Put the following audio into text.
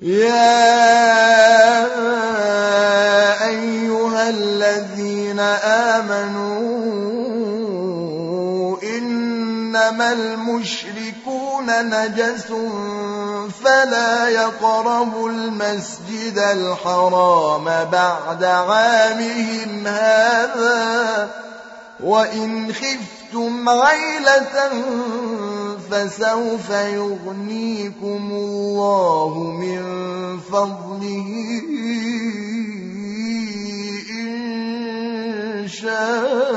يا أيها الذين آمنوا إنما المشركون نجس فلا يقربوا المسجد الحرام بعد عامهم هذا وإن خفتم عيلة فسوف يغنيكم الله من فضله إن شاء.